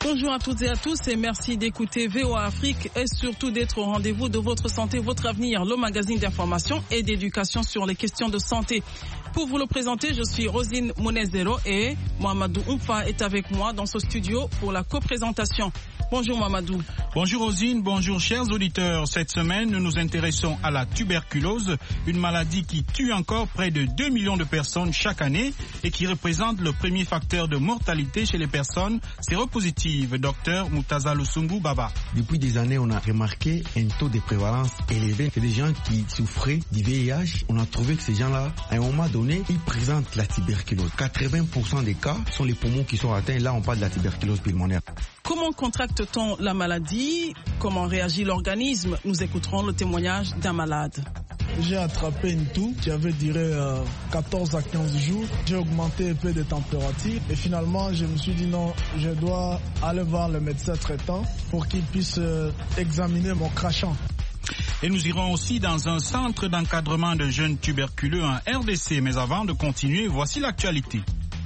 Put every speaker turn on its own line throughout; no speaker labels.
Bonjour à toutes et à tous et merci d'écouter VOA Afrique et surtout d'être au rendez-vous de votre santé, votre avenir, le magazine d'information et d'éducation sur les questions de santé. Pour vous le présenter, je suis Rosine Monezero et Mohamedou Oumfa est avec moi dans ce studio pour la coprésentation. Bonjour Mamadou.
Bonjour Rosine, bonjour chers auditeurs. Cette semaine, nous nous intéressons à la tuberculose, une maladie qui tue encore près de 2 millions de personnes chaque année et qui représente le premier facteur de mortalité chez les personnes séropositives. Docteur Moutaza Lusungu Baba.
Depuis des années, on a remarqué un taux de prévalence élevé. C'est des gens qui souffraient du VIH. On a trouvé que ces gens-là, à un moment donné, ils présentent la tuberculose. 80% des cas sont les poumons qui sont atteints. Là, on parle de la tuberculose pulmonaire.
Comment contracte-t-on la maladie? Comment réagit l'organisme? Nous écouterons le témoignage d'un malade.
J'ai attrapé une toux qui avait duré 14 à 15 jours. J'ai augmenté un peu de température et finalement je me suis dit non, je dois aller voir le médecin traitant pour qu'il puisse examiner mon crachat.
Et nous irons aussi dans un centre d'encadrement de jeunes tuberculeux en RDC. Mais avant de continuer, voici l'actualité.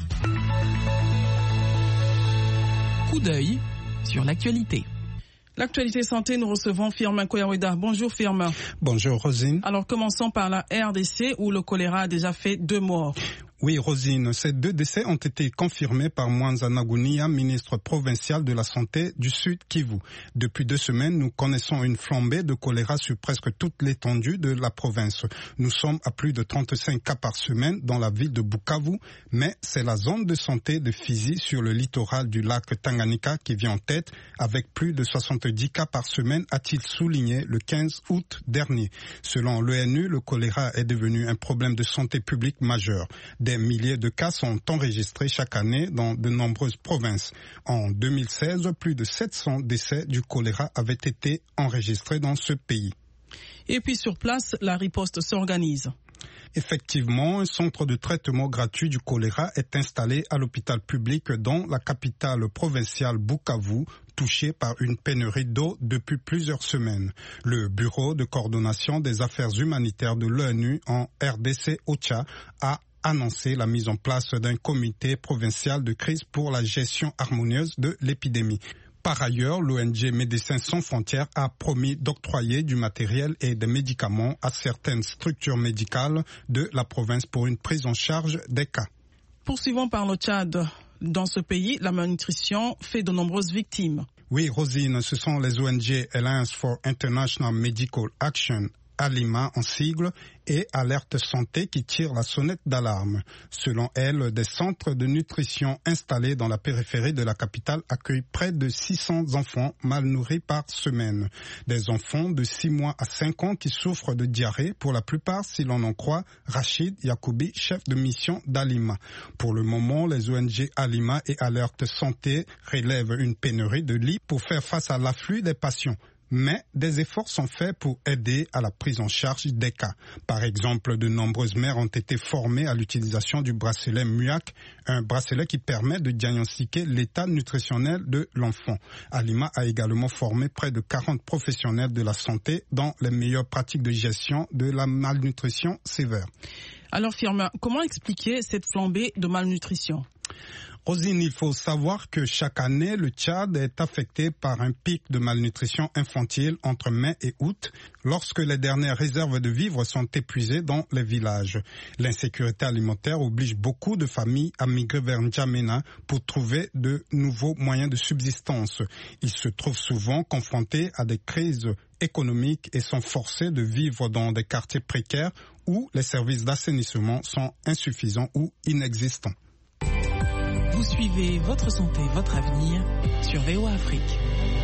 Coup d'œil sur l'actualité.
L'actualité santé, nous recevons Firmin Koyaweda. Bonjour Firmin.
Bonjour Rosine.
Alors commençons par la RDC où le choléra a déjà fait 2 morts.
Oui, Rosine, ces 2 décès ont été confirmés par Mwanza Nagunia, ministre provincial de la Santé du Sud Kivu. Depuis 2 semaines, nous connaissons une flambée de choléra sur presque toute l'étendue de la province. Nous sommes à plus de 35 cas par semaine dans la ville de Bukavu, mais c'est la zone de santé de Fizi sur le littoral du lac Tanganyika qui vient en tête avec plus de 70 cas par semaine, a-t-il souligné le 15 août dernier. Selon l'ONU, le choléra est devenu un problème de santé publique majeur. Des milliers de cas sont enregistrés chaque année dans de nombreuses provinces. En 2016, plus de 700 décès du choléra avaient été enregistrés dans ce pays.
Et puis sur place, la riposte s'organise.
Effectivement, un centre de traitement gratuit du choléra est installé à l'hôpital public dans la capitale provinciale Bukavu, touché par une pénurie d'eau depuis plusieurs semaines. Le Bureau de coordination des affaires humanitaires de l'ONU en RDC OCHA a annoncé la mise en place d'un comité provincial de crise pour la gestion harmonieuse de l'épidémie. Par ailleurs, l'ONG Médecins sans frontières a promis d'octroyer du matériel et des médicaments à certaines structures médicales de la province pour une prise en charge des cas.
Poursuivons par le Tchad. Dans ce pays, la malnutrition fait de nombreuses victimes.
Oui, Rosine, ce sont les ONG Alliance for International Medical Action, ALIMA en sigle, et Alerte Santé qui tirent la sonnette d'alarme. Selon elle, des centres de nutrition installés dans la périphérie de la capitale accueillent près de 600 enfants mal nourris par semaine. Des enfants de 6 mois à 5 ans qui souffrent de diarrhée, pour la plupart, si l'on en croit Rachid Yacoubi, chef de mission d'Alima. Pour le moment, les ONG Alima et Alerte Santé relèvent une pénurie de lits pour faire face à l'afflux des patients. Mais des efforts sont faits pour aider à la prise en charge des cas. Par exemple, de nombreuses mères ont été formées à l'utilisation du bracelet MUAC, un bracelet qui permet de diagnostiquer l'état nutritionnel de l'enfant. Alima a également formé près de 40 professionnels de la santé dans les meilleures pratiques de gestion de la malnutrition sévère.
Alors Firmin, comment expliquer cette flambée de malnutrition ?
Rosine, il faut savoir que chaque année, le Tchad est affecté par un pic de malnutrition infantile entre mai et août, lorsque les dernières réserves de vivres sont épuisées dans les villages. L'insécurité alimentaire oblige beaucoup de familles à migrer vers N'Djamena pour trouver de nouveaux moyens de subsistance. Ils se trouvent souvent confrontés à des crises économiques et sont forcés de vivre dans des quartiers précaires où les services d'assainissement sont insuffisants ou inexistants.
Vous suivez Votre santé, votre avenir sur VOA Afrique.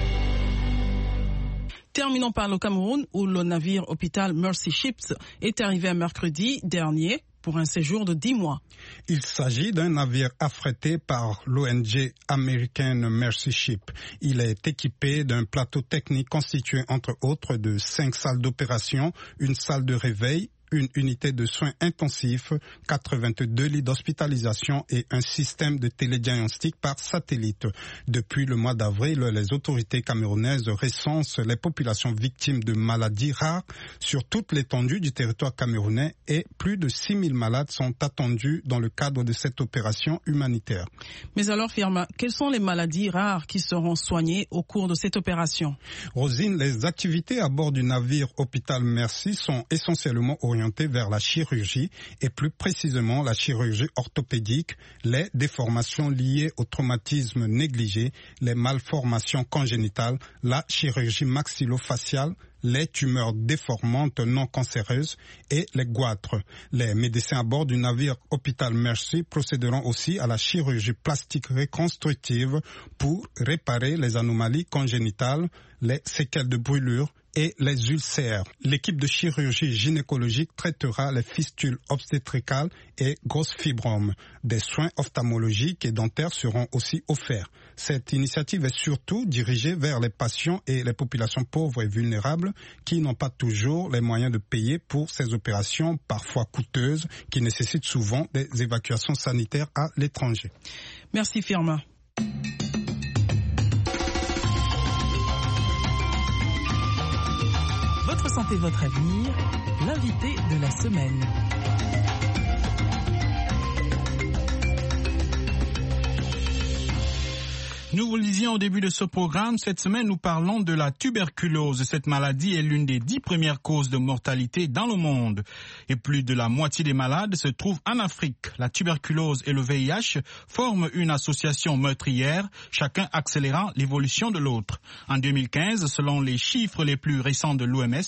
Terminons par le Cameroun où le navire hôpital Mercy Ships est arrivé mercredi dernier pour un séjour de 10 mois.
Il s'agit d'un navire affrété par l'ONG américaine Mercy Ship. Il est équipé d'un plateau technique constitué entre autres de 5 salles d'opération, une salle de réveil, une unité de soins intensifs, 82 lits d'hospitalisation et un système de télédiagnostic par satellite. Depuis le mois d'avril, les autorités camerounaises recensent les populations victimes de maladies rares sur toute l'étendue du territoire camerounais et plus de 6000 malades sont attendus dans le cadre de cette opération humanitaire.
Mais alors, Firma, quelles sont les maladies rares qui seront soignées au cours de cette opération?
Rosine, les activités à bord du navire Hôpital Merci sont essentiellement orientées vers la chirurgie et plus précisément la chirurgie orthopédique, les déformations liées au traumatisme négligé, les malformations congénitales, la chirurgie maxillofaciale, les tumeurs déformantes non cancéreuses et les goitres. Les médecins à bord du navire Hôpital Merci procéderont aussi à la chirurgie plastique reconstructive pour réparer les anomalies congénitales, les séquelles de brûlure et les ulcères. L'équipe de chirurgie gynécologique traitera les fistules obstétricales et grosses fibromes. Des soins ophtalmologiques et dentaires seront aussi offerts. Cette initiative est surtout dirigée vers les patients et les populations pauvres et vulnérables qui n'ont pas toujours les moyens de payer pour ces opérations parfois coûteuses qui nécessitent souvent des évacuations sanitaires à l'étranger.
Merci Firma.
Votre santé, votre avenir, l'invité de la semaine.
Nous vous le disions au début de ce programme, cette semaine nous parlons de la tuberculose. Cette maladie est l'une des 10 premières causes de mortalité dans le monde. Et plus de la moitié des malades se trouvent en Afrique. La tuberculose et le VIH forment une association meurtrière, chacun accélérant l'évolution de l'autre. En 2015, selon les chiffres les plus récents de l'OMS,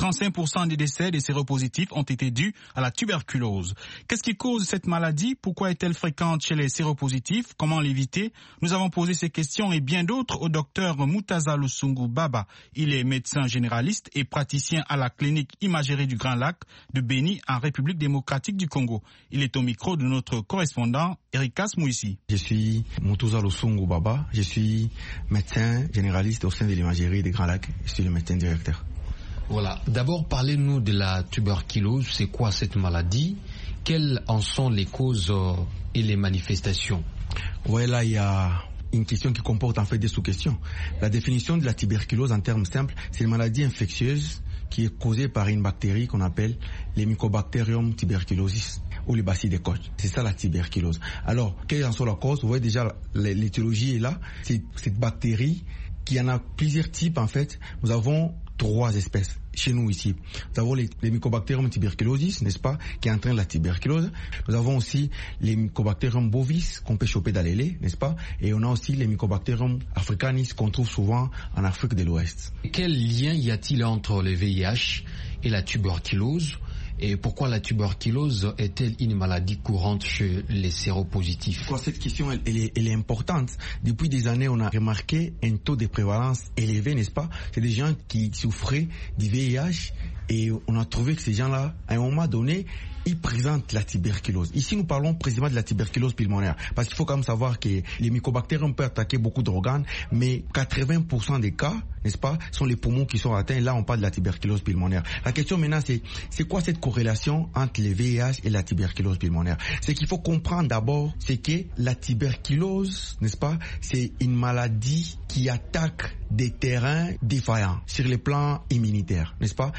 35% des décès des séropositifs ont été dus à la tuberculose. Qu'est-ce qui cause cette maladie? Pourquoi est-elle fréquente chez les séropositifs? Comment l'éviter? Nous avons posé ces questions et bien d'autres au docteur Moutaza Lusungu Baba. Il est médecin généraliste et praticien à la clinique imagerie du Grand Lac de Béni en République démocratique du Congo. Il est au micro de notre correspondant Erikas Mouissi.
Je suis Moutaza Lusungu Baba, je suis médecin généraliste au sein de l'imagerie du Grand Lac. Je suis le médecin directeur.
Voilà, d'abord parlez-nous de la tuberculose. C'est quoi cette maladie? Quelles en sont les causes et les manifestations?
Ouais, là il y a une question qui comporte en fait des sous-questions. La définition de la tuberculose en termes simples, c'est une maladie infectieuse qui est causée par une bactérie qu'on appelle les Mycobacterium tuberculosis ou les bacilles de Koch. C'est ça la tuberculose. Alors, quelle en soit la cause? Vous voyez déjà l'étiologie est là. C'est cette bactérie qui en a plusieurs types en fait. Nous avons 3 espèces chez nous ici. Nous avons les Mycobacterium tuberculosis, n'est-ce pas, qui entraînent la tuberculose. Nous avons aussi les Mycobacterium bovis qu'on peut choper dans les laits, n'est-ce pas, et on a aussi les Mycobacterium africanis qu'on trouve souvent en Afrique de l'Ouest.
Quel lien y a-t-il entre le VIH et la tuberculose? Et pourquoi la tuberculose est-elle une maladie courante chez les séropositifs?
Cette question, elle est importante. Depuis des années, on a remarqué un taux de prévalence élevé, n'est-ce pas? C'est des gens qui souffraient du VIH et on a trouvé que ces gens-là, à un moment donné, ils présentent la tuberculose. Ici, nous parlons précisément de la tuberculose pulmonaire. Parce qu'il faut quand même savoir que les mycobactériums peuvent attaquer beaucoup d'organes, mais 80% des cas, n'est-ce pas, sont les poumons qui sont atteints. Là, on parle de la tuberculose pulmonaire. La question maintenant, c'est quoi cette corrélation entre le VIH et la tuberculose pulmonaire? Ce qu'il faut comprendre d'abord, c'est que la tuberculose, n'est-ce pas, c'est une maladie qui attaque des terrains défaillants sur le plan immunitaire, n'est-ce pas?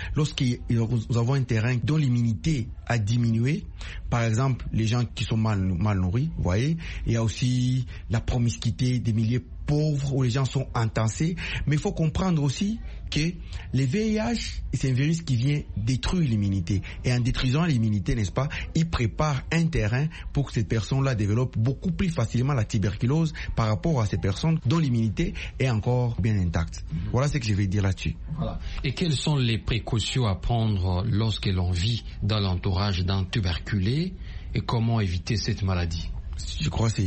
Nous avons un terrain dont l'immunité a diminué, par exemple les gens qui sont mal nourris, vous voyez, il y a aussi la promiscuité des milieux pauvres où les gens sont entassés, mais il faut comprendre aussi que le VIH, c'est un virus qui vient détruire l'immunité. Et en détruisant l'immunité, n'est-ce pas, il prépare un terrain pour que ces personnes-là développent beaucoup plus facilement la tuberculose par rapport à ces personnes dont l'immunité est encore bien intacte. Voilà ce que je vais dire là-dessus.
Voilà. Et quelles sont les précautions à prendre lorsque l'on vit dans l'entourage d'un tuberculé et comment éviter cette maladie?
Je crois que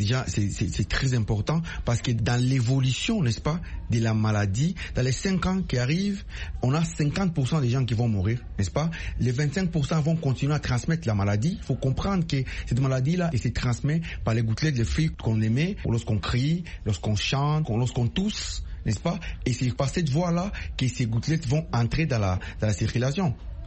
c'est très important parce que dans l'évolution, n'est-ce pas, de la maladie, dans les 5 ans qui arrivent, on a 50% des gens qui vont mourir, n'est-ce pas? Les 25% vont continuer à transmettre la maladie. Il faut comprendre que cette maladie-là, elle se transmet par les gouttelettes de fluide qu'on émet, ou lorsqu'on crie, lorsqu'on chante, lorsqu'on tousse, n'est-ce pas? Et c'est par cette voie-là que ces gouttelettes vont entrer dans la circulation.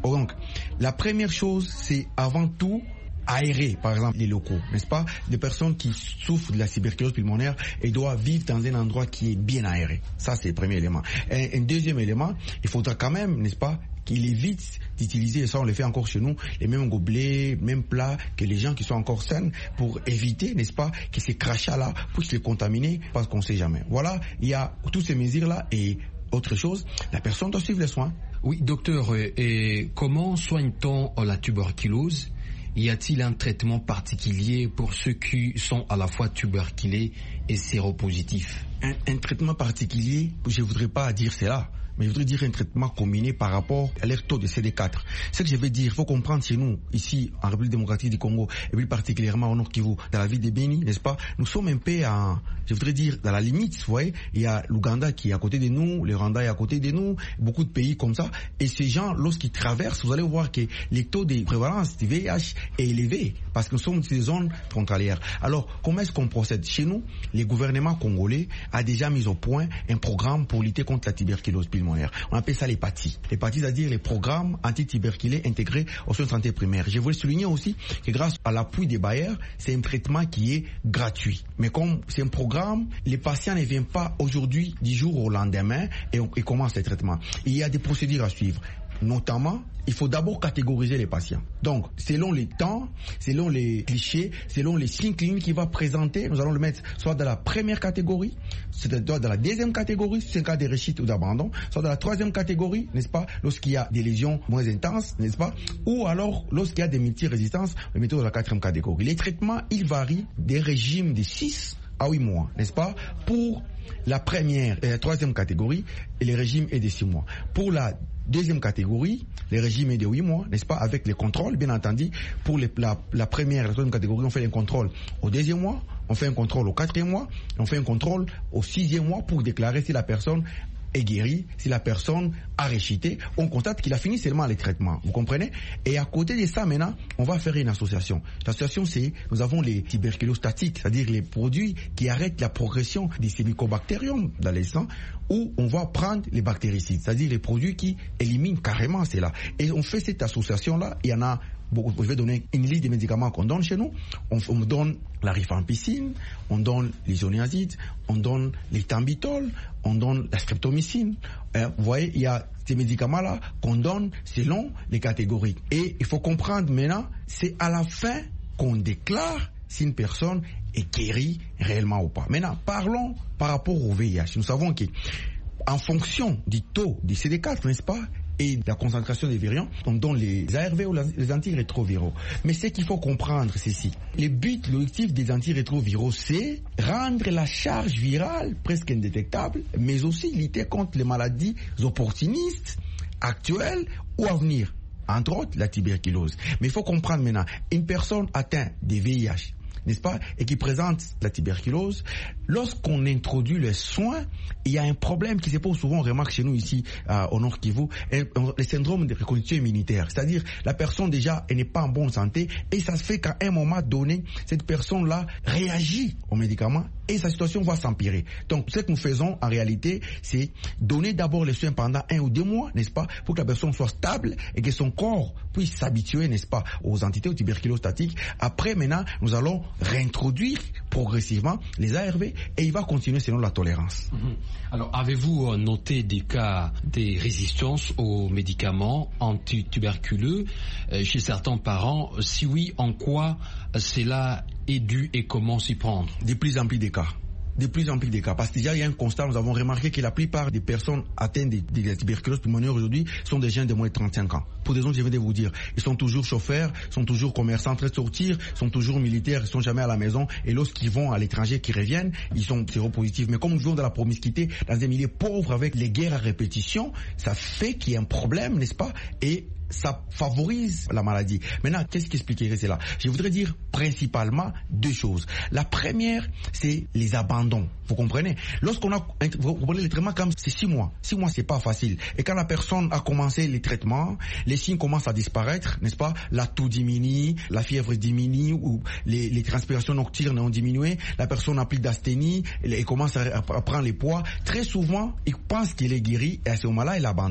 Donc, la première chose, c'est avant tout aérer, par exemple, les locaux, n'est-ce pas? Des personnes qui souffrent de la tuberculose pulmonaire et doivent vivre dans un endroit qui est bien aéré. Ça, c'est le premier élément. Un deuxième élément, il faudra quand même, n'est-ce pas, qu'il évite d'utiliser, et ça on le fait encore chez nous, les mêmes gobelets, mêmes plats que les gens qui sont encore sains, pour éviter, n'est-ce pas, que ces crachats-là puissent les contaminer, parce qu'on ne sait jamais. Voilà, il y a toutes ces mesures-là et autre chose, la personne doit suivre les soins.
Oui, docteur, et comment soigne-t-on la tuberculose? Y a-t-il un traitement particulier pour ceux qui sont à la fois tuberculés et séropositifs?
Un traitement particulier, je ne voudrais pas dire cela, mais je voudrais dire un traitement combiné par rapport à leur taux de CD4. Ce que je veux dire, il faut comprendre chez nous, ici, en République démocratique du Congo, et plus particulièrement au Nord Kivu, dans la ville de Beni, n'est-ce pas, nous sommes un peu je voudrais dire, dans la limite, vous voyez, il y a l'Ouganda qui est à côté de nous, le Rwanda est à côté de nous, beaucoup de pays comme ça, et ces gens, lorsqu'ils traversent, vous allez voir que les taux de prévalence du VIH est élevé, parce que nous sommes dans des zones frontalières. Alors, comment est-ce qu'on procède? Chez nous, les gouvernements congolais a déjà mis au point un programme pour lutter contre la tuberculose pulmonaire. On appelle ça les PATI. Les PATI, c'est-à-dire les programmes anti-tuberculés intégrés aux soins de santé primaire. Je voulais souligner aussi que grâce à l'appui des bailleurs, c'est un traitement qui est gratuit. Mais comme c'est un programme, les patients ne viennent pas aujourd'hui du jour au lendemain et commencent les traitements. Il y a des procédures à suivre. Notamment, il faut d'abord catégoriser les patients. Donc, selon les temps, selon les clichés, selon les signes cliniques qu'il va présenter, nous allons le mettre soit dans la première catégorie, soit dans la deuxième catégorie, si c'est un cas de réussite ou d'abandon, soit dans la troisième catégorie, n'est-ce pas, lorsqu'il y a des lésions moins intenses, n'est-ce pas, ou alors lorsqu'il y a des multirésistances, le mettons dans la quatrième catégorie. Les traitements, ils varient des régimes de 6 à 8 mois, n'est-ce pas, pour la première et la troisième catégorie, et le régime est de 6 mois. Pour la deuxième catégorie, le régime est de 8 mois, n'est-ce pas, avec les contrôles, bien entendu. Pour la première et la troisième catégorie, on fait un contrôle au deuxième mois, on fait un contrôle au quatrième mois, on fait un contrôle au 6e mois pour déclarer si la personne est guéri, si la personne a réchité, on constate qu'il a fini seulement les traitements. Vous comprenez? Et à côté de ça, maintenant, on va faire une association. L'association, c'est, nous avons les tuberculostatiques, c'est-à-dire les produits qui arrêtent la progression des mycobactériums dans les sangs, où on va prendre les bactéricides, c'est-à-dire les produits qui éliminent carrément cela. Et on fait cette association-là, il y en a beaucoup. Je vais donner une liste de médicaments qu'on donne chez nous. On donne la rifampicine, on donne l'isoniazide, on donne les thambitol, on donne la streptomycine. Vous voyez, il y a ces médicaments-là qu'on donne selon les catégories. Et il faut comprendre maintenant, c'est à la fin qu'on déclare si une personne est guérie réellement ou pas. Maintenant, parlons par rapport au VIH. Nous savons qu'en fonction du taux du CD4, n'est-ce pas, et de la concentration des variants, on donne les ARV ou les antirétroviraux. Mais ce qu'il faut comprendre, c'est ceci. Le but, l'objectif des antirétroviraux, c'est rendre la charge virale presque indétectable, mais aussi lutter contre les maladies opportunistes, actuelles ou à venir. Entre autres, la tuberculose. Mais il faut comprendre maintenant, une personne atteinte de VIH, n'est-ce pas, et qui présente la tuberculose, lorsqu'on introduit les soins, il y a un problème qui se pose souvent, on remarque chez nous ici au Nord Kivu, le syndrome de reconstitution immunitaire. C'est-à-dire, la personne déjà, elle n'est pas en bonne santé, et ça se fait qu'à un moment donné, cette personne-là réagit aux médicaments, et sa situation va s'empirer. Donc, ce que nous faisons, en réalité, c'est donner d'abord les soins pendant 1 ou 2 mois, n'est-ce pas, pour que la personne soit stable, et que son corps puisse s'habituer, n'est-ce pas, aux entités, aux tuberculostatiques. Après, maintenant, nous allons réintroduire progressivement les ARV et il va continuer selon la tolérance.
Alors, avez-vous noté des cas de résistance aux médicaments antituberculeux chez certains parents? Si oui, en quoi cela est dû et comment s'y prendre?
De plus en plus de cas. De plus en plus de cas. Parce que déjà, il y a un constat, nous avons remarqué que la plupart des personnes atteintes de la tuberculose pulmonaire aujourd'hui sont des jeunes de moins de 35 ans. Pour des raisons que je viens de vous dire. Ils sont toujours chauffeurs, sont toujours commerçants en train de sortir, sont toujours militaires, ils sont jamais à la maison. Et lorsqu'ils vont à l'étranger, qu'ils reviennent, ils sont séropositifs. Mais comme nous vivons dans la promiscuité, dans un milieu pauvre avec les guerres à répétition, ça fait qu'il y a un problème, n'est-ce pas? Et ça favorise la maladie. Maintenant, qu'est-ce qui expliquerait cela? Je voudrais dire principalement 2 choses. La première, c'est les abandons. Vous comprenez? Lorsqu'on vous prenez les traitements comme c'est 6 mois. 6 mois, c'est pas facile. Et quand la personne a commencé les traitements, les signes commencent à disparaître, n'est-ce pas? La toux diminue, la fièvre diminue, ou les transpirations nocturnes ont diminué, la personne n'a plus d'asthénie, elle commence à prendre les poids. Très souvent, il pense qu'il est guéri et à ce moment-là, il abandonne.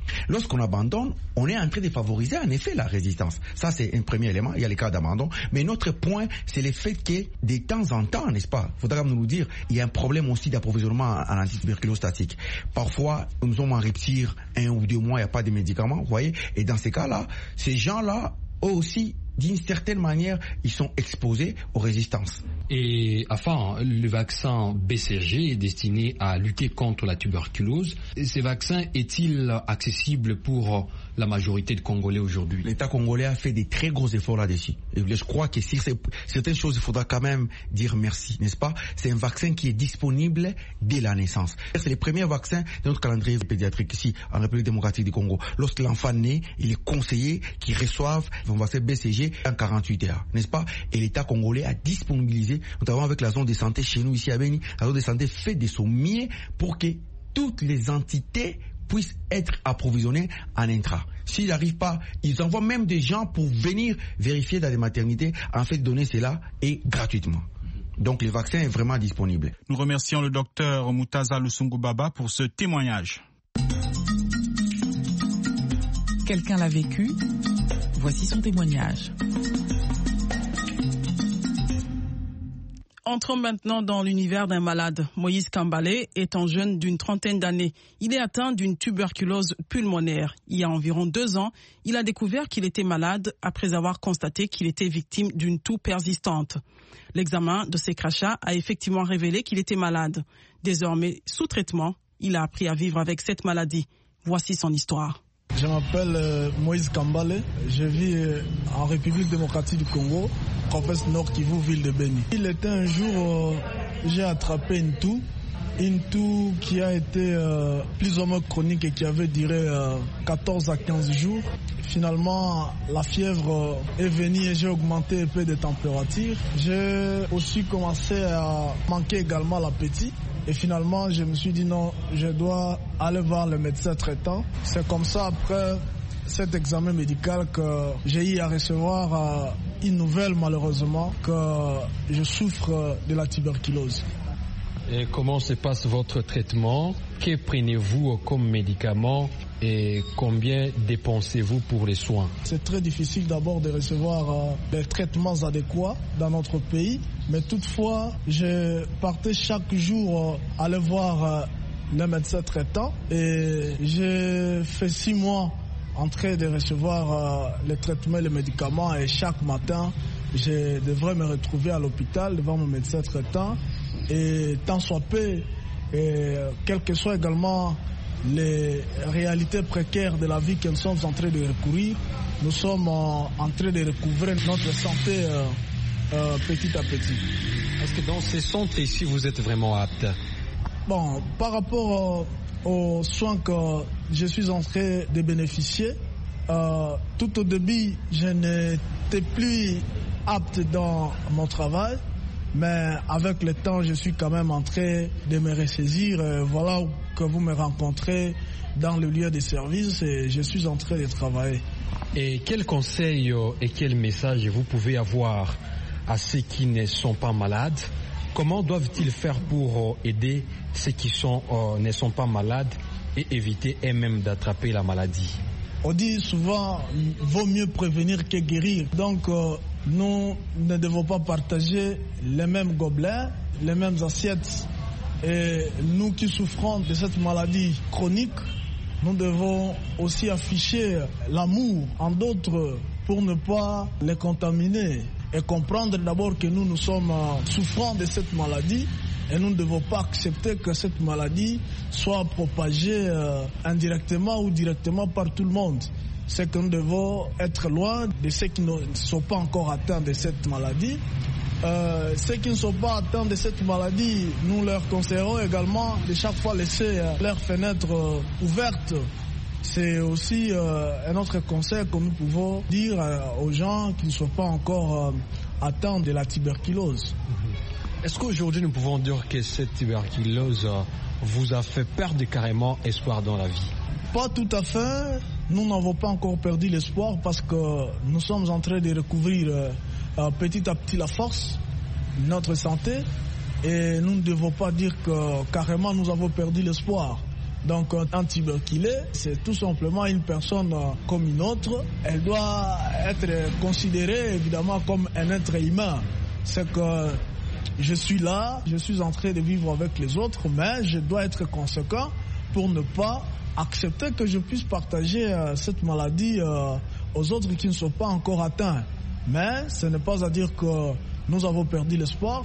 Lorsqu'on abandonne, on est en train de favoriser en effet la résistance. Ça, c'est un premier élément. Il y a les cas d'abandon. Mais notre point, c'est le fait que de temps en temps, n'est-ce pas, il faudra nous dire, il y a un problème aussi d'approvisionnement en antituberculose statique. Parfois, nous sommes en rupture 1 ou 2 mois, il n'y a pas de médicaments, vous voyez. Et dans ces cas-là, ces gens-là, eux aussi, d'une certaine manière, ils sont exposés aux résistances.
Et enfin, le vaccin BCG est destiné à lutter contre la tuberculose. Ces vaccins est-il accessible pour la majorité de Congolais aujourd'hui?
L'État congolais a fait des très gros efforts là-dessus. Et je crois que sur certaines choses, il faudra quand même dire merci, n'est-ce pas? C'est un vaccin qui est disponible dès la naissance. C'est le premier vaccin de notre calendrier pédiatrique ici, en République démocratique du Congo. Lorsque l'enfant naît, il est conseillé qu'il reçoive un vaccin BCG en 48 heures, n'est-ce pas? Et l'État congolais a disponibilisé, notamment avec la zone de santé chez nous ici à Beni, la zone de santé fait de son mieux pour que toutes les entités puissent être approvisionnées en intra. S'ils n'arrivent pas, ils envoient même des gens pour venir vérifier dans les maternités, en fait donner cela et gratuitement. Donc le vaccin est vraiment disponible.
Nous remercions le docteur Moutaza Lusungubaba pour ce témoignage.
Quelqu'un l'a vécu. Voici son témoignage.
Entrons maintenant dans l'univers d'un malade. Moïse Kambale est un jeune d'une 30aine d'années. Il est atteint d'une tuberculose pulmonaire. Il y a environ 2 ans, il a découvert qu'il était malade après avoir constaté qu'il était victime d'une toux persistante. L'examen de ses crachats a effectivement révélé qu'il était malade. Désormais sous traitement, il a appris à vivre avec cette maladie. Voici son histoire.
Je m'appelle Moïse Kambale, je vis en République démocratique du Congo, province Nord Kivu, ville de Beni. Il était un jour, j'ai attrapé une toux qui a été plus ou moins chronique et qui avait duré 14 à 15 jours. Finalement, la fièvre est venue et j'ai augmenté un peu de température. J'ai aussi commencé à manquer également l'appétit. Et finalement, je me suis dit non, je dois aller voir le médecin traitant. C'est comme ça, après cet examen médical, que j'ai eu à recevoir une nouvelle, malheureusement, que je souffre de la tuberculose.
Et comment se passe votre traitement? Que prenez-vous comme médicament et combien dépensez-vous pour les soins?
C'est très difficile d'abord de recevoir des traitements adéquats dans notre pays, mais toutefois, je partais chaque jour aller voir le médecin traitant et j'ai fait 6 mois en train de recevoir les traitements et les médicaments et chaque matin, je devrais me retrouver à l'hôpital devant mon médecin traitant. Et tant soit peu, quelles que soient également les réalités précaires de la vie que nous sommes en train de recourir, nous sommes en train de recouvrer notre santé petit à petit.
Est-ce que dans ces santé-ci, vous êtes vraiment apte?
Bon, par rapport aux soins que je suis en train de bénéficier, tout au début, je n'étais plus apte dans mon travail. Mais avec le temps, je suis quand même en train de me ressaisir. Voilà que vous me rencontrez dans le lieu de service et je suis en train de travailler.
Et quels conseils et quels messages vous pouvez avoir à ceux qui ne sont pas malades? Comment doivent-ils faire pour aider ceux qui ne sont pas malades et éviter eux-mêmes d'attraper la maladie?
On dit souvent, vaut mieux prévenir que guérir. Donc, nous ne devons pas partager les mêmes gobelets, les mêmes assiettes. Et nous qui souffrons de cette maladie chronique, nous devons aussi afficher l'amour en d'autres pour ne pas les contaminer. Et comprendre d'abord que nous sommes souffrants de cette maladie et nous ne devons pas accepter que cette maladie soit propagée indirectement ou directement par tout le monde. C'est que nous devons être loin de ceux qui ne sont pas encore atteints de cette maladie. Ceux qui ne sont pas atteints de cette maladie, nous leur conseillerons également de chaque fois laisser leurs fenêtres ouvertes. C'est aussi un autre conseil que nous pouvons dire aux gens qui ne sont pas encore atteints de la tuberculose.
Est-ce qu'aujourd'hui nous pouvons dire que cette tuberculose vous a fait perdre carrément espoir dans la vie?
Pas tout à fait. Nous n'avons pas encore perdu l'espoir parce que nous sommes en train de recouvrir petit à petit la force, notre santé. Et nous ne devons pas dire que carrément nous avons perdu l'espoir. Donc un tuberculé, c'est tout simplement une personne comme une autre. Elle doit être considérée évidemment comme un être humain. C'est que je suis là, je suis en train de vivre avec les autres, mais je dois être conséquent pour ne pas accepter que je puisse partager cette maladie aux autres qui ne sont pas encore atteints. Mais ce n'est pas à dire que nous avons perdu l'espoir.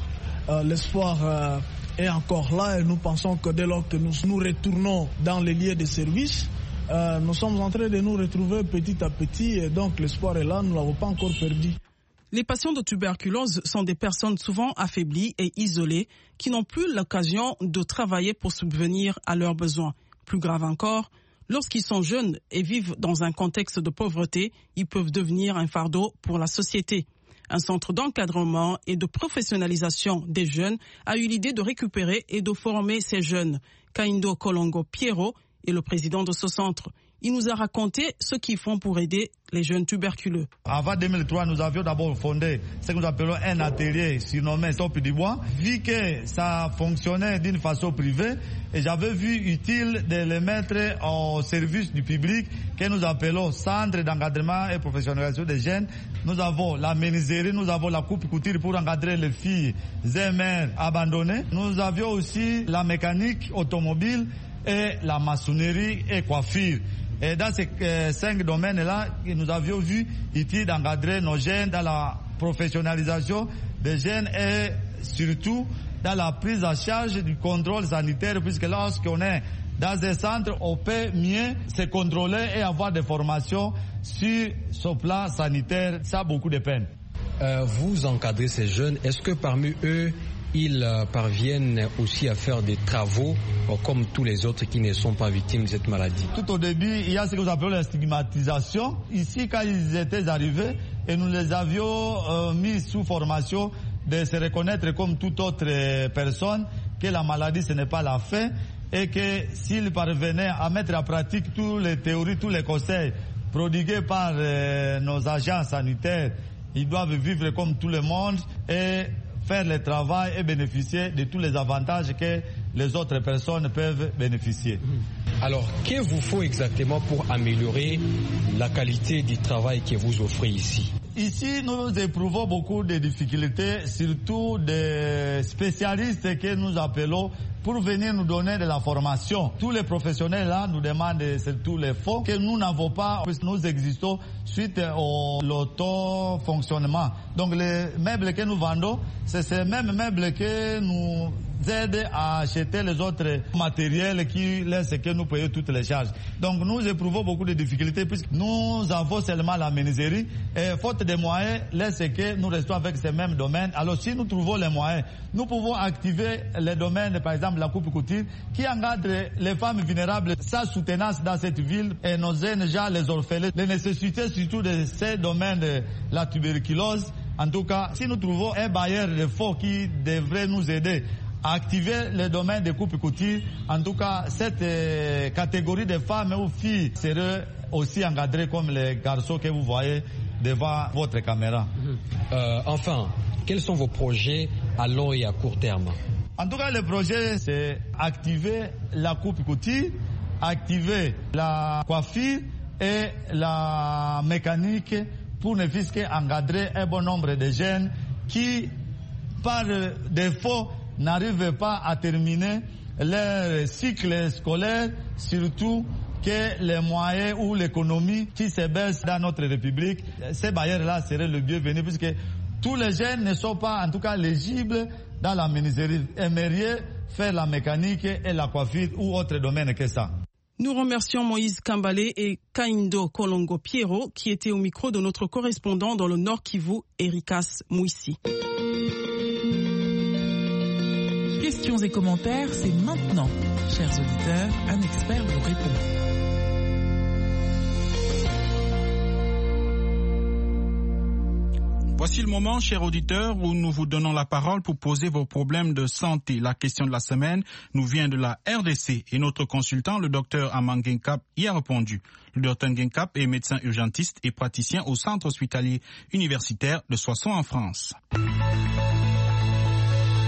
L'espoir est encore là et nous pensons que dès lors que nous nous retournons dans les lieux de service, nous sommes en train de nous retrouver petit à petit et donc l'espoir est là, nous ne l'avons pas encore perdu.
Les patients de tuberculose sont des personnes souvent affaiblies et isolées qui n'ont plus l'occasion de travailler pour subvenir à leurs besoins. Plus grave encore, lorsqu'ils sont jeunes et vivent dans un contexte de pauvreté, ils peuvent devenir un fardeau pour la société. Un centre d'encadrement et de professionnalisation des jeunes a eu l'idée de récupérer et de former ces jeunes. Kaindo Kolongo Piero est le président de ce centre. Il nous a raconté ce qu'ils font pour aider les jeunes tuberculeux.
Avant 2003, nous avions d'abord fondé ce que nous appelons un atelier surnommé Top du Bois. Vu que ça fonctionnait d'une façon privée, et j'avais vu utile de les mettre au service du public que nous appelons Centre d'encadrement et professionnalisation des jeunes. Nous avons la menuiserie, nous avons la coupe couture pour encadrer les filles et mères abandonnées. Nous avions aussi la mécanique automobile et la maçonnerie et coiffure. Et dans ces 5 domaines-là, nous avions vu utile d'encadrer nos jeunes dans la professionnalisation des jeunes et surtout dans la prise en charge du contrôle sanitaire, puisque lorsqu'on est dans un centre, on peut mieux se contrôler et avoir des formations sur ce plan sanitaire. Ça a beaucoup de peine.
Vous encadrez ces jeunes. Est-ce que parmi eux, ils parviennent aussi à faire des travaux comme tous les autres qui ne sont pas victimes de cette maladie?
Tout au début, il y a ce que nous appelons la stigmatisation. Ici, quand ils étaient arrivés, et nous les avions mis sous formation de se reconnaître comme toute autre personne, que la maladie ce n'est pas la fin, et que s'ils parvenaient à mettre en pratique toutes les théories, tous les conseils prodigués par nos agents sanitaires, ils doivent vivre comme tout le monde et faire le travail et bénéficier de tous les avantages que les autres personnes peuvent bénéficier.
Alors, que vous faut exactement pour améliorer la qualité du travail que vous offrez ici?
Ici, nous éprouvons beaucoup de difficultés, surtout des spécialistes que nous appelons pour venir nous donner de la formation. Tous les professionnels là nous demandent surtout les fonds que nous n'avons pas, puisque nous existons suite au l'auto-fonctionnement. Donc les meubles que nous vendons, c'est ces mêmes meubles que nous aident à acheter les autres matériels qui laissent que nous payons toutes les charges. Donc nous éprouvons beaucoup de difficultés puisque nous avons seulement la menuiserie et faute de moyens, laisse que nous restons avec ces mêmes domaines. Alors si nous trouvons les moyens, nous pouvons activer les domaines, par exemple la coupe couture, qui encadre les femmes vulnérables, sa soutenance dans cette ville et nos jeunes gens, les orphelins, les nécessités surtout de ces domaines de la tuberculose. En tout cas, si nous trouvons un bailleur de fonds qui devrait nous aider à activer le domaine de coupe couture, en tout cas, cette catégorie de femmes ou filles serait aussi encadrée comme les garçons que vous voyez devant votre caméra.
Enfin, quels sont vos projets à long et à court terme?
En tout cas, le projet, c'est activer la coupe couture, activer la coiffure et la mécanique pour ne fût-ce qu'encadrer un bon nombre de jeunes qui, par défaut, n'arrivent pas à terminer leur cycle scolaire, surtout que les moyens ou l'économie qui se baisse dans notre République, ces barrières-là seraient le bienvenu puisque tous les jeunes ne sont pas en tout cas éligibles dans la menuiserie, aimeriez faire la mécanique et la coiffure ou autre domaine que ça.
Nous remercions Moïse Kambalé et Kaindo Kolongo Piero qui étaient au micro de notre correspondant dans le Nord Kivu, Erikas Mouissi.
Questions et commentaires, c'est maintenant. Chers auditeurs, un expert vous répond.
Voici le moment, chers auditeurs, où nous vous donnons la parole pour poser vos problèmes de santé. La question de la semaine nous vient de la RDC et notre consultant, le docteur Amang Genkap, y a répondu. Le docteur Genkap est médecin urgentiste et praticien au centre hospitalier universitaire de Soissons en France.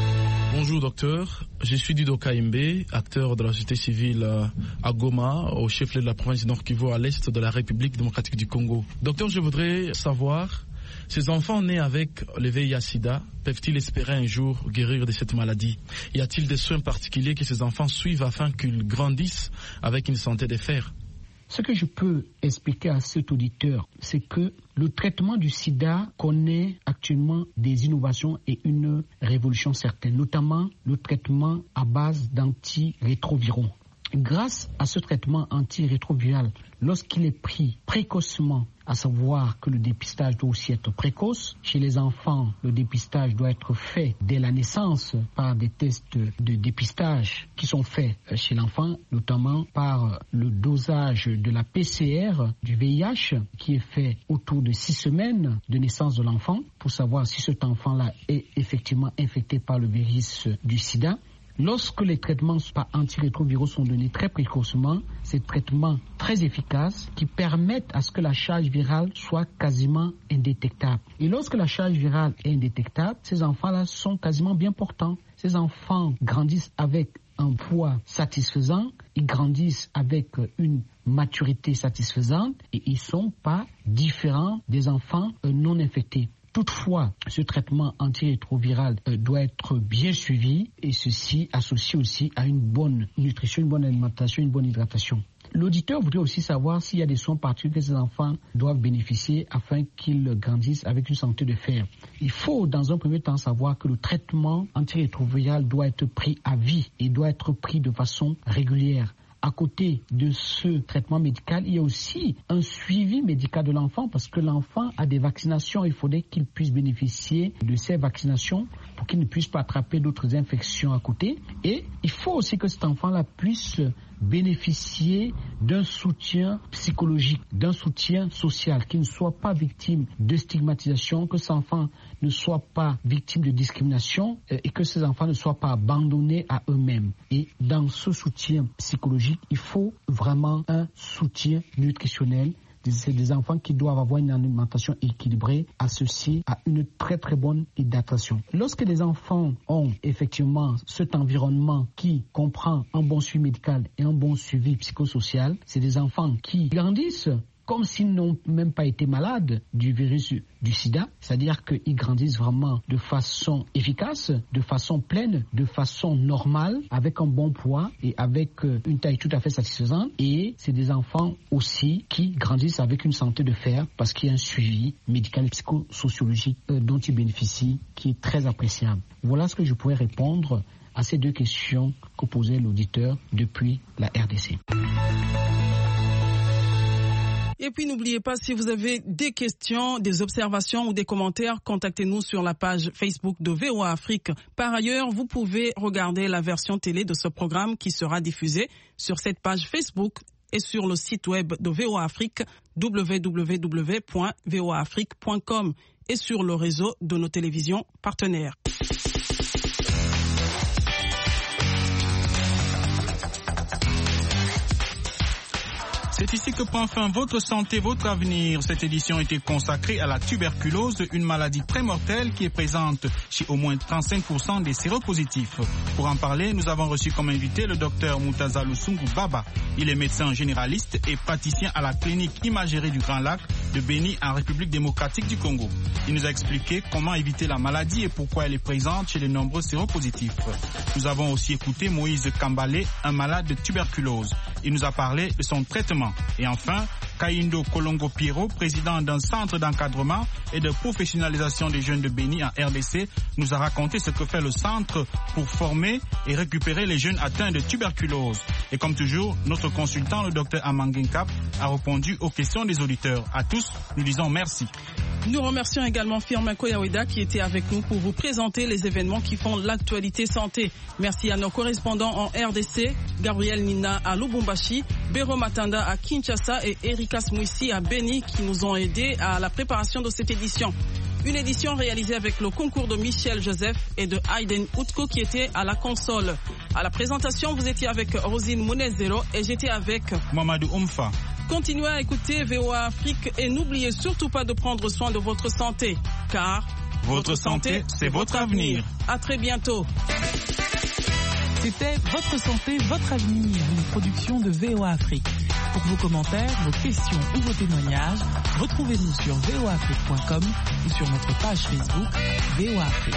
Bonjour docteur, je suis Dido Kaimbe, acteur de la société civile à Goma, au chef-lieu de la province du Nord Kivu, à l'est de la République démocratique du Congo. Docteur, je voudrais savoir, ces enfants nés avec le VIH-Sida peuvent-ils espérer un jour guérir de cette maladie? Y a-t-il des soins particuliers que ces enfants suivent afin qu'ils grandissent avec une santé de fer?
Ce que je peux expliquer à cet auditeur, c'est que le traitement du sida connaît actuellement des innovations et une révolution certaine, notamment le traitement à base d'antirétroviraux. Grâce à ce traitement antirétroviral, lorsqu'il est pris précocement, à savoir que le dépistage doit aussi être précoce, chez les enfants, le dépistage doit être fait dès la naissance par des tests de dépistage qui sont faits chez l'enfant, notamment par le dosage de la PCR du VIH qui est fait autour de 6 semaines de naissance de l'enfant pour savoir si cet enfant-là est effectivement infecté par le virus du sida. Lorsque les traitements par antirétroviraux sont donnés très précocement, c'est traitements très efficaces qui permettent à ce que la charge virale soit quasiment indétectable. Et lorsque la charge virale est indétectable, ces enfants-là sont quasiment bien portants. Ces enfants grandissent avec un poids satisfaisant, ils grandissent avec une maturité satisfaisante et ils ne sont pas différents des enfants non infectés. Toutefois, ce traitement antirétroviral doit être bien suivi et ceci associé aussi à une bonne nutrition, une bonne alimentation, une bonne hydratation. L'auditeur voudrait aussi savoir s'il y a des soins particuliers que ces enfants doivent bénéficier afin qu'ils grandissent avec une santé de fer. Il faut dans un premier temps savoir que le traitement antirétroviral doit être pris à vie et doit être pris de façon régulière. À côté de ce traitement médical, il y a aussi un suivi médical de l'enfant parce que l'enfant a des vaccinations. Il faudrait qu'il puisse bénéficier de ces vaccinations pour qu'il ne puisse pas attraper d'autres infections à côté. Et il faut aussi que cet enfant-là puisse bénéficier d'un soutien psychologique, d'un soutien social, qu'il ne soit pas victime de stigmatisation, que cet enfant ne soit pas victime de discrimination et que ces enfants ne soient pas abandonnés à eux-mêmes. Et dans ce soutien psychologique, il faut vraiment un soutien nutritionnel. C'est des enfants qui doivent avoir une alimentation équilibrée associée à une très très bonne hydratation. Lorsque les enfants ont effectivement cet environnement qui comprend un bon suivi médical et un bon suivi psychosocial, c'est des enfants qui grandissent comme s'ils n'ont même pas été malades du virus du sida, c'est-à-dire qu'ils grandissent vraiment de façon efficace, de façon pleine, de façon normale, avec un bon poids et avec une taille tout à fait satisfaisante. Et c'est des enfants aussi qui grandissent avec une santé de fer parce qu'il y a un suivi médical et psychosociologique dont ils bénéficient qui est très appréciable. Voilà ce que je pourrais répondre à ces deux questions que posait l'auditeur depuis la RDC.
Et puis n'oubliez pas, si vous avez des questions, des observations ou des commentaires, contactez-nous sur la page Facebook de VOA Afrique. Par ailleurs, vous pouvez regarder la version télé de ce programme qui sera diffusée sur cette page Facebook et sur le site web de VOA Afrique, www.voaafrique.com, et sur le réseau de nos télévisions partenaires.
C'est ici que prend fin votre santé, votre avenir. Cette édition était consacrée à la tuberculose, une maladie très mortelle qui est présente chez au moins 35% des séropositifs. Pour en parler, nous avons reçu comme invité le docteur Moutaza Lusungu Baba. Il est médecin généraliste et praticien à la clinique imagerie du Grand Lac de Béni en République démocratique du Congo. Il nous a expliqué comment éviter la maladie et pourquoi elle est présente chez les nombreux séropositifs. Nous avons aussi écouté Moïse Kambale, un malade de tuberculose. Il nous a parlé de son traitement. Et enfin, Kaindo Kolongo Piero, président d'un centre d'encadrement et de professionnalisation des jeunes de Béni en RDC, nous a raconté ce que fait le centre pour former et récupérer les jeunes atteints de tuberculose. Et comme toujours, notre consultant, le docteur Amangenkap, a répondu aux questions des auditeurs. À tous, nous disons merci.
Nous remercions également Firmin Koyaweda qui était avec nous pour vous présenter les événements qui font l'actualité santé. Merci à nos correspondants en RDC, Gabriel Nina à Lubumbashi, Béro Matanda à Kinshasa et Erika Smouissi à Béni qui nous ont aidés à la préparation de cette édition. Une édition réalisée avec le concours de Michel Joseph et de Hayden Outko qui était à la console. À la présentation, vous étiez avec Rosine Mounezero et j'étais avec
Mamadou Oumfa.
Continuez à écouter VOA Afrique et n'oubliez surtout pas de prendre soin de votre santé, car
Votre santé, c'est votre avenir.
À très bientôt.
C'était Votre santé, votre avenir, une production de VOA Afrique. Pour vos commentaires, vos questions ou vos témoignages, retrouvez-nous sur voaafrique.com ou sur notre page Facebook VOA Afrique.